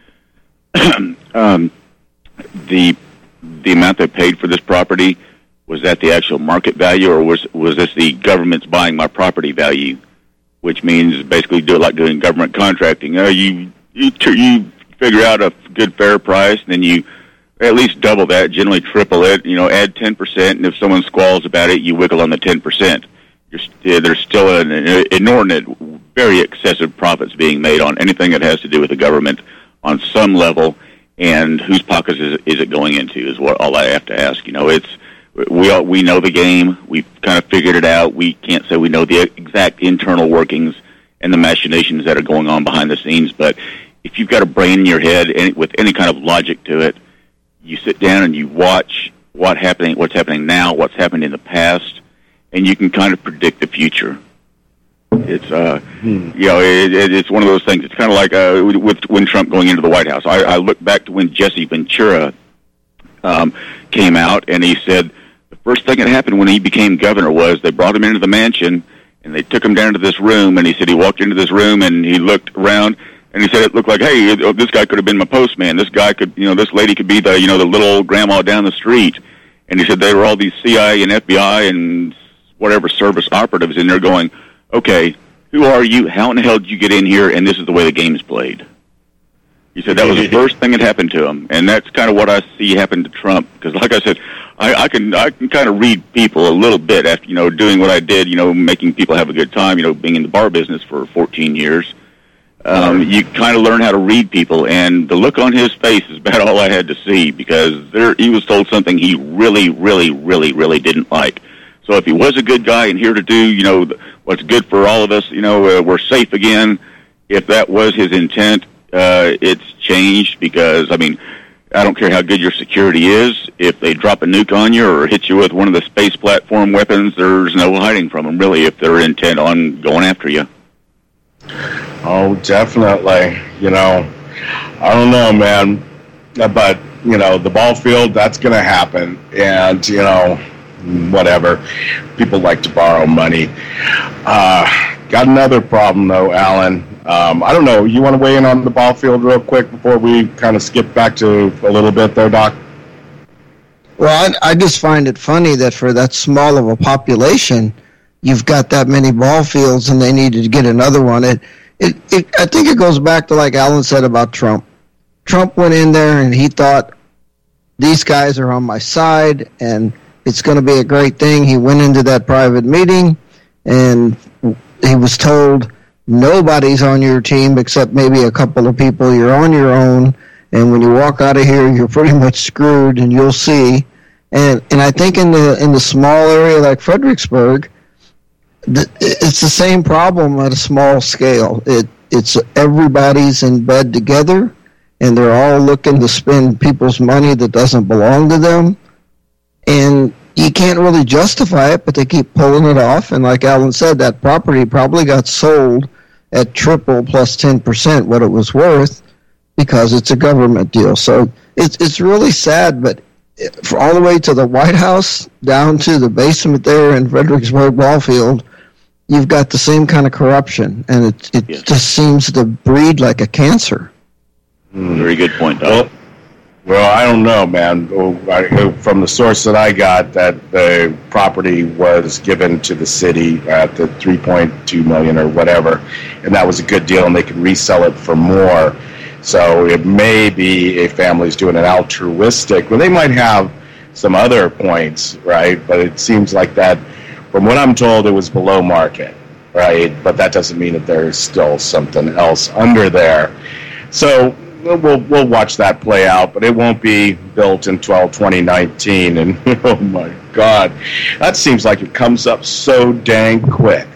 um, the, the amount they paid for this property, was that the actual market value, or was was this the government's buying my property value? Which means basically do it like doing government contracting. Uh, you you you figure out a good fair price, and then you at least double that, generally triple it. You know, add ten percent, and if someone squalls about it, you wiggle on the ten percent. You're st- there's still an inordinate, very excessive profits being made on anything that has to do with the government on some level. And whose pockets is, is it going into? Is what all I have to ask. You know, it's We all, we know the game. We've kind of figured it out. We can't say we know the exact internal workings and the machinations that are going on behind the scenes. But if you've got a brain in your head and with any kind of logic to it, you sit down and you watch what happening, what's happening now, what's happened in the past, and you can kind of predict the future. It's uh, hmm. you know, it, it, it's one of those things. It's kind of like uh, with when Trump going into the White House. I, I look back to when Jesse Ventura um, came out and he said. First thing that happened when he became governor was they brought him into the mansion and they took him down to this room, and he said he walked into this room and he looked around and he said it looked like, hey, this guy could have been my postman. This guy could, you know, this lady could be the, you know, the little old grandma down the street. And he said they were all these C I A and F B I and whatever service operatives in there going, okay, who are you? How in the hell did you get in here? And this is the way the game is played. He said that was the first thing that happened to him, and that's kind of what I see happen to Trump. Because, like I said, I, I can I can kind of read people a little bit after you know doing what I did, you know, making people have a good time, you know, being in the bar business for fourteen years. Um, you kind of learn how to read people, and the look on his face is about all I had to see because there he was told something he really, really, really, really didn't like. So if he was a good guy and here to do, you know, what's good for all of us, you know, uh, we're safe again. If that was his intent. Uh, it's changed because, I mean, I don't care how good your security is. If they drop a nuke on you or hit you with one of the space platform weapons, there's no hiding from them, really, if they're intent on going after you. Oh, definitely. You know, I don't know, man. But, you know, the ball field, that's going to happen. And, you know, whatever. People like to borrow money. Uh, got another problem, though, Alan. Um, I don't know. You want to weigh in on the ball field real quick before we kind of skip back to a little bit there, Doc? Well, I, I just find it funny that for that small of a population, you've got that many ball fields and they needed to get another one. It, it, it, I think it goes back to like Alan said about Trump. Trump went in there and he thought, these guys are on my side and it's going to be a great thing. He went into that private meeting and he was told, nobody's on your team except maybe a couple of people. You're on your own, and when you walk out of here, you're pretty much screwed, and you'll see. And and I think in the in the small area like Fredericksburg, the, it's the same problem at a small scale. It it's everybody's in bed together, and they're all looking to spend people's money that doesn't belong to them, and you can't really justify it, but they keep pulling it off. And like Alan said, that property probably got sold at triple plus ten percent what it was worth because it's a government deal. So it's it's really sad, but for all the way to the White House down to the basement there in Fredericksburg Ballfield, you've got the same kind of corruption, and it it yes. just seems to breed like a cancer. Mm, very good point, Doc. Well, well, I don't know, man. From the source that I got, that the property was given to the city at the three point two million dollars or whatever, and that was a good deal, and they could resell it for more. So it may be a family's doing an altruistic, but they might have some other points, right? But it seems like that, from what I'm told, it was below market, right? But that doesn't mean that there's still something else under there. So We'll we'll watch that play out, but it won't be built until twenty nineteen. And oh my God, that seems like it comes up so dang quick.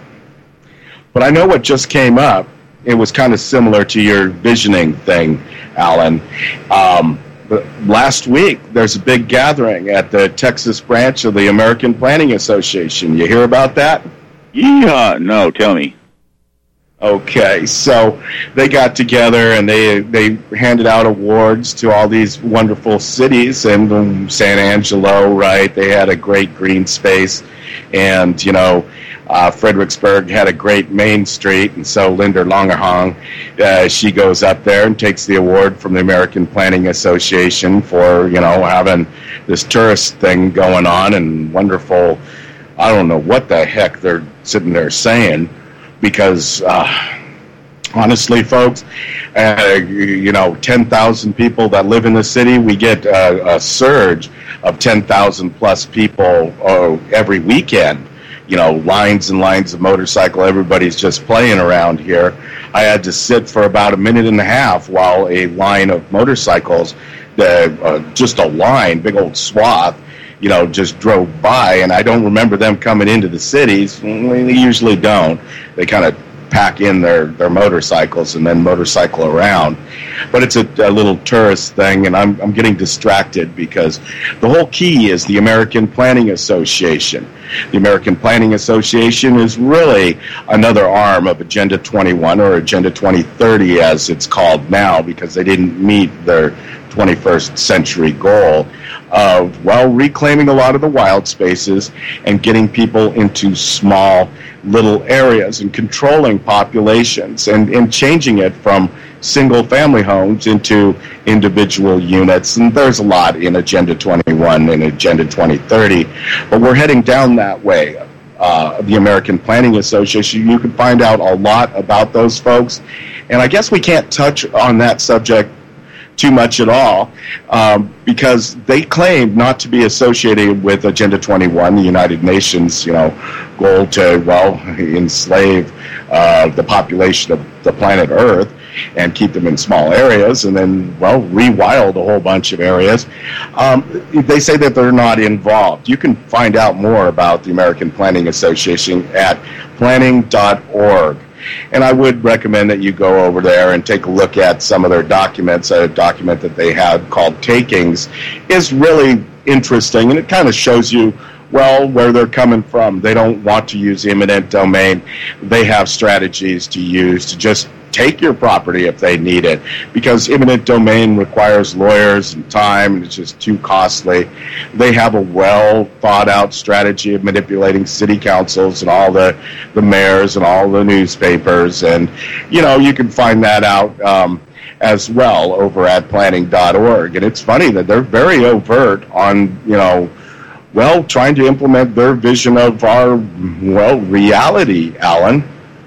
But I know what just came up. It was kind of similar to your visioning thing, Alan. Um, but last week, there's a big gathering at the Texas branch of the American Planning Association. You hear about that? Yeah, no, tell me. Okay, so they got together and they they handed out awards to all these wonderful cities, and um, San Angelo, right? They had a great green space, and you know, uh, Fredericksburg had a great Main Street, and so Linda Langerhang, uh, she goes up there and takes the award from the American Planning Association for you know having this tourist thing going on and wonderful. I don't know what the heck they're sitting there saying. Because, uh, honestly, folks, uh, you know, ten thousand people that live in the city, we get a, a surge of ten thousand plus people uh, every weekend. You know, lines and lines of motorcycle. Everybody's just playing around here. I had to sit for about a minute and a half while a line of motorcycles, the, uh, just a line, big old swath, you know, just drove by, and I don't remember them coming into the cities. They usually don't. They kind of pack in their, their motorcycles and then motorcycle around. But it's a, a little tourist thing, and I'm, I'm getting distracted because the whole key is the American Planning Association. The American Planning Association is really another arm of Agenda twenty-one, or Agenda twenty thirty as it's called now, because they didn't meet their twenty-first century goal of, well, reclaiming a lot of the wild spaces and getting people into small little areas and controlling populations and, and changing it from single family homes into individual units. And there's a lot in Agenda twenty-one and Agenda twenty thirty, but we're heading down that way. Uh, the American Planning Association, you can find out a lot about those folks. And I guess we can't touch on that subject too much at all, um, because they claim not to be associated with Agenda twenty-one, the United Nations, you know, goal to, well, enslave uh, the population of the planet Earth and keep them in small areas, and then, well, rewild a whole bunch of areas. Um, they say that they're not involved. You can find out more about the American Planning Association at planning dot org. And I would recommend that you go over there and take a look at some of their documents. A document that they had called Takings is really interesting, and it kind of shows you, well, where they're coming from. They don't want to use eminent domain. They have strategies to use to just take your property if they need it, because eminent domain requires lawyers and time, and it's just too costly. They have a well thought out strategy of manipulating city councils and all the, the mayors and all the newspapers, and you know, you can find that out um, as well over at planning dot org. And it's funny that they're very overt on, you know, well, trying to implement their vision of our, well, reality, Alan.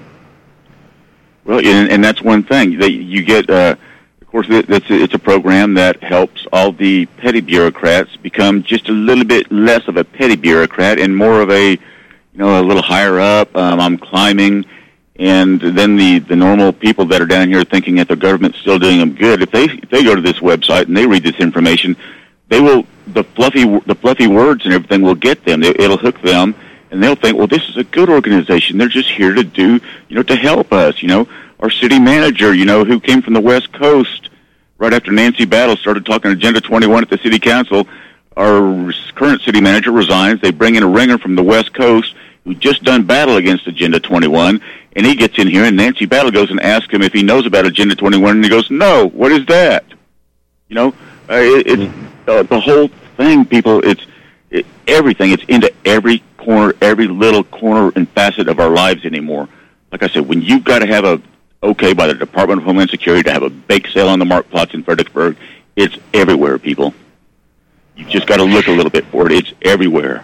Well, and, and that's one thing that you get. Uh, of course, it's a, it's a program that helps all the petty bureaucrats become just a little bit less of a petty bureaucrat and more of a, you know, a little higher up. Um, I'm climbing, and then the, the normal people that are down here thinking that the government's still doing them good. If they if they go to this website and they read this information, they will the fluffy the fluffy words and everything will get them. It, it'll hook them. And they'll think, well, this is a good organization. They're just here to do, you know, to help us. You know, our city manager, you know, who came from the West Coast right after Nancy Battle started talking Agenda twenty-one at the city council. Our current city manager resigns. They bring in a ringer from the West Coast who just done battle against Agenda twenty-one, and he gets in here, and Nancy Battle goes and asks him if he knows about Agenda twenty-one, and he goes, no, what is that? You know, uh, it, it's uh, the whole thing, people. It's it, everything. It's into every corner, every little corner and facet of our lives anymore. Like I said, when you've got to have a okay by the Department of Homeland Security to have a bake sale on the Marktplatz in Fredericksburg, it's everywhere, people. You've just got to look a little bit for it. It's everywhere.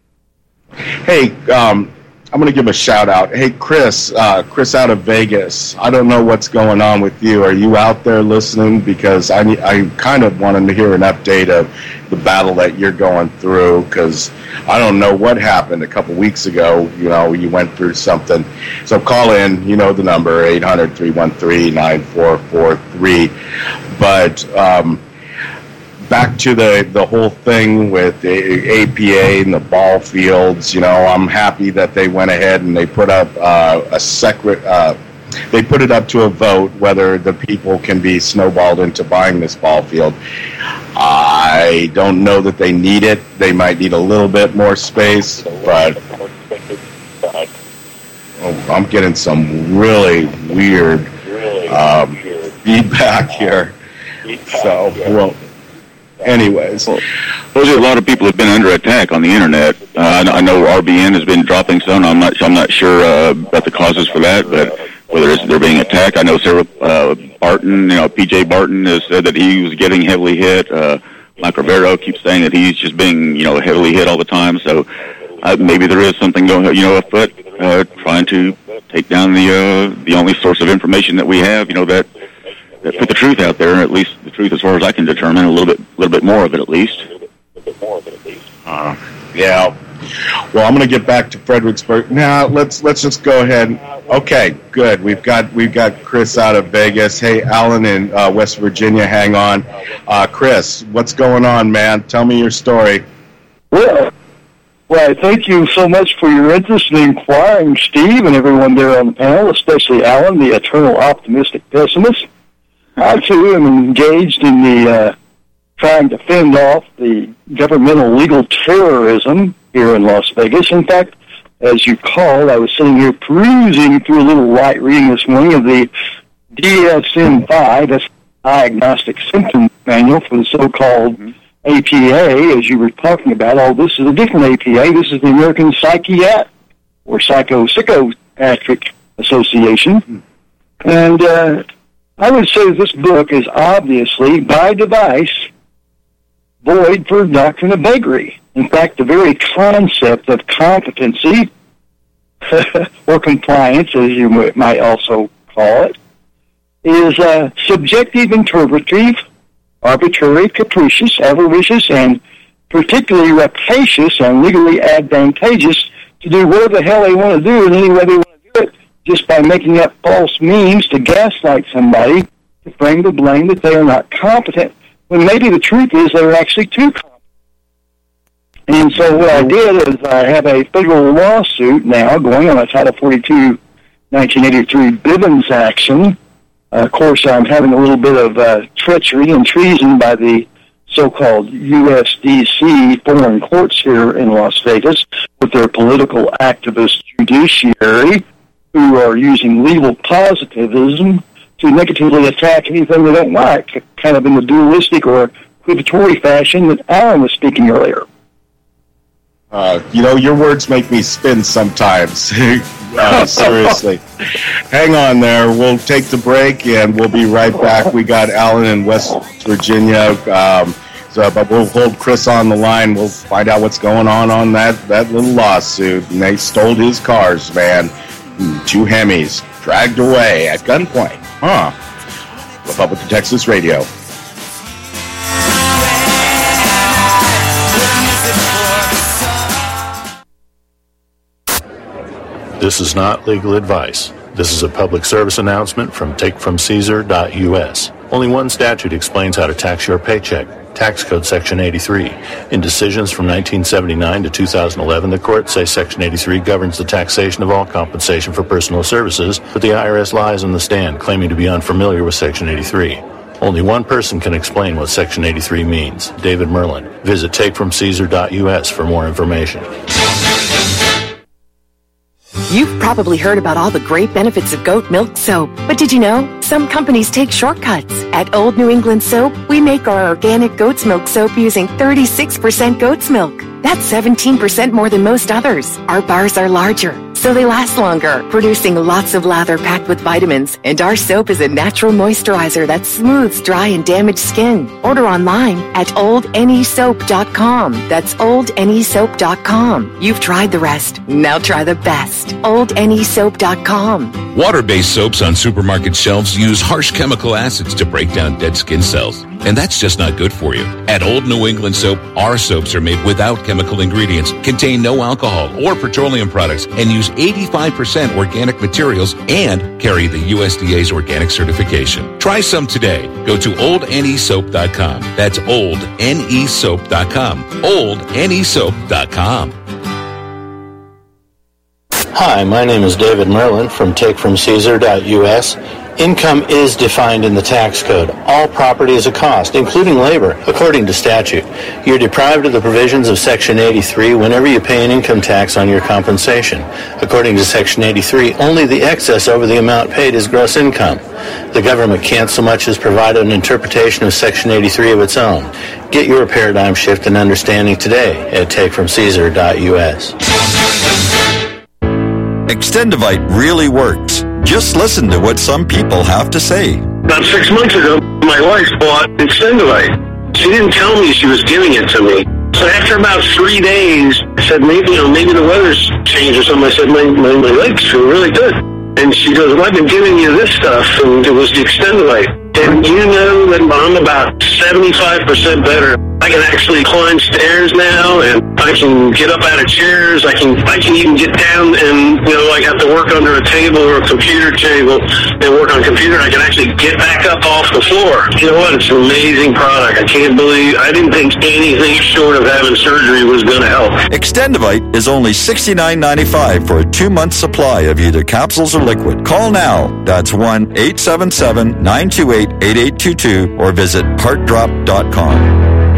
Hey, um, I'm going to give a shout out. Hey, Chris, uh, Chris out of Vegas. I don't know what's going on with you. Are you out there listening? Because I I kind of wanted to hear an update of the battle that you're going through, because I don't know what happened a couple weeks ago. You know, you went through something. So call in. You know the number, eight hundred, three one three, nine four four three. But um, back to the, the whole thing with the A P A and the ball fields, you know, I'm happy that they went ahead and they put up uh, a separate, uh, they put it up to a vote whether the people can be snowballed into buying this ball field. I don't know that they need it. They might need a little bit more space, but oh, I'm getting some really weird um, feedback here. So, well, anyways, well, those are a lot of people have been under attack on the internet. Uh, I know R B N has been dropping some. I'm not. I'm not sure uh, about the causes for that, but whether it's they're being attacked. I know Sarah uh, Barton, you know, P J Barton has said that he was getting heavily hit. Uh, Mike Rivero keeps saying that he's just being, you know, heavily hit all the time. So uh, maybe there is something going, you know, afoot, uh, trying to take down the uh, the only source of information that we have. You know, that. That put the truth out there, at least the truth as far as I can determine, a little bit, little bit more of it at least. Uh, yeah. Well, I'm going to get back to Fredericksburg. Now, let's let's just go ahead. Okay, good. We've got we've got Chris out of Vegas. Hey, Alan in uh, West Virginia, hang on. Uh, Chris, what's going on, man? Tell me your story. Well, well, thank you so much for your interest in inquiring, Steve, and everyone there on the panel, especially Alan, the eternal optimistic pessimist. I, too, am engaged in the uh, trying to fend off the governmental legal terrorism here in Las Vegas. In fact, as you called, I was sitting here perusing through a little light reading this morning of the D S M five, that's Diagnostic Symptom Manual for the so-called A P A, as you were talking about. Oh, this is a different A P A. This is the American Psychiatric or Psycho-Psychiatric Association. And uh, I would say this book is obviously, by device, void for doctrine of vagary. In fact, the very concept of competency, or compliance, as you might also call it, is uh, subjective, interpretive, arbitrary, capricious, avaricious, and particularly rapacious and legally advantageous to do whatever the hell they want to do in any way they want to do it, just by making up false means to gaslight somebody, to frame the blame that they are not competent, when maybe the truth is they're actually too competent. And so what I did is I have a federal lawsuit now going on a Title forty-two nineteen eighty-three Bivens action. Uh, of course, I'm having a little bit of uh, treachery and treason by the so-called U S D C foreign courts here in Las Vegas with their political activist judiciary, who are using legal positivism to negatively attack anything they don't like, kind of in the dualistic or equivocatory fashion that Alan was speaking earlier. Uh, you know, your words make me spin sometimes. uh, seriously. Hang on there. We'll take the break, and we'll be right back. We got Alan in West Virginia, um, so, but we'll hold Chris on the line. We'll find out what's going on on that, that little lawsuit. And they stole his cars, man. Two Hemis dragged away at gunpoint. Huh. Republic of Texas Radio. This is not legal advice. This is a public service announcement from take from caesar dot U S. Only one statute explains how to tax your paycheck. Tax Code Section eighty-three. In decisions from nineteen seventy-nine to two thousand eleven, the courts say Section eighty-three governs the taxation of all compensation for personal services, but the I R S lies on the stand, claiming to be unfamiliar with Section eighty-three. Only one person can explain what Section eighty-three means, David Merlin. Visit take from caesar dot U S for more information. You've probably heard about all the great benefits of goat milk soap, but did you know some companies take shortcuts? At Old New England Soap, we make our organic goat's milk soap using thirty-six percent goat's milk. That's seventeen percent more than most others. Our bars are larger, so they last longer, producing lots of lather packed with vitamins. And our soap is a natural moisturizer that smooths dry and damaged skin. Order online at old n e soap dot com. That's old n e soap dot com. You've tried the rest. Now try the best. old n e soap dot com. Water-based soaps on supermarket shelves use harsh chemical acids to break down dead skin cells. And that's just not good for you. At Old New England Soap, our soaps are made without chemical ingredients, contain no alcohol or petroleum products, and use eighty-five percent organic materials and carry the U S D A's organic certification. Try some today. Go to old n e soap dot com. That's old n e soap dot com. old n e soap dot com. Hi, my name is David Merlin from take from caesar dot U S. Income is defined in the tax code. All property is a cost, including labor, according to statute. You're deprived of the provisions of Section eighty-three whenever you pay an income tax on your compensation. According to Section eighty-three, only the excess over the amount paid is gross income. The government can't so much as provide an interpretation of Section eighty-three of its own. Get your paradigm shift and understanding today at take from caesar dot U S. Extendivite really works. Just listen to what some people have to say. About six months ago, my wife bought Extendivite. She didn't tell me she was giving it to me. So after about three days, I said, maybe, you know, maybe the weather's changed or something. I said, my, my, my legs feel really good. And she goes, well, I've been giving you this stuff, and it was the Extendivite. And you know that I'm about seventy-five percent better. I can actually climb stairs now, and I can get up out of chairs. I can I can even get down and, you know, like have to work under a table or a computer table and work on a computer. I can actually get back up off the floor. You know what? It's an amazing product. I can't believe, I didn't think anything short of having surgery was going to help. Extendivite is only sixty-nine ninety-five for a two-month supply of either capsules or liquid. Call now. That's one eight seven seven nine two eight eight eight two two or visit part drop dot com.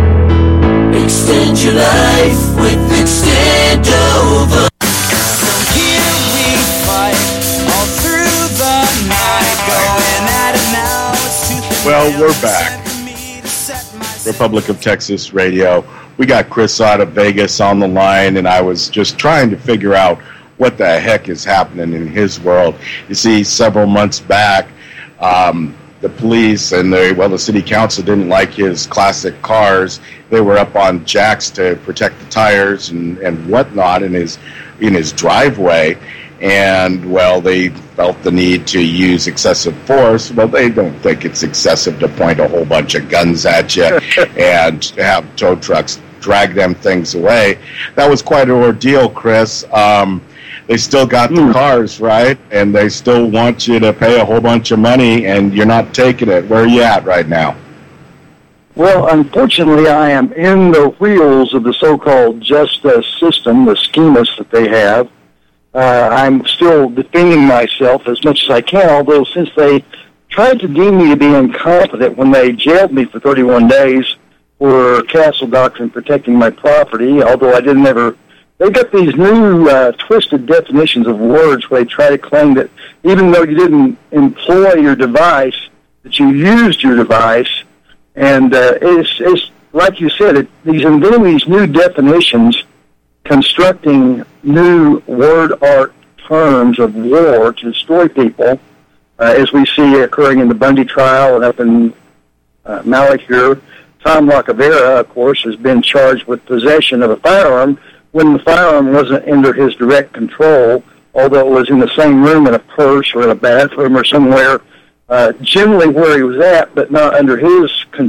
Extend your life with Extendova. So here we fight all through the night, going at it now. It's Well, we're back. Republic of Texas Radio. We got Chris out of Vegas on the line, and I was just trying to figure out what the heck is happening in his world. You see, several months back, um, the police and the, well, the city council didn't like his classic cars. They were up on jacks to protect the tires and, and whatnot in his in his driveway. And, well, they felt the need to use excessive force. Well, they don't think it's excessive to point a whole bunch of guns at you and have tow trucks drag them things away. That was quite an ordeal, Chris. Um, they still got the cars, right? And they still want you to pay a whole bunch of money, and you're not taking it. Where are you at right now? Well, unfortunately, I am in the wheels of the so-called justice system, the schemas that they have. Uh, I'm still defending myself as much as I can, although since they tried to deem me to be incompetent when they jailed me for thirty-one days for castle doctrine protecting my property, although I didn't ever they got these new uh, twisted definitions of words where they try to claim that even though you didn't employ your device, that you used your device. And uh, it's, it's like you said, it, these inventing these new definitions, constructing new word art terms of war to destroy people, uh, as we see occurring in the Bundy trial and up in uh, Malik here. Tom Lacavera, of course, has been charged with possession of a firearm when the firearm wasn't under his direct control, although it was in the same room in a purse or in a bathroom or somewhere, uh, generally where he was at, but not under his control.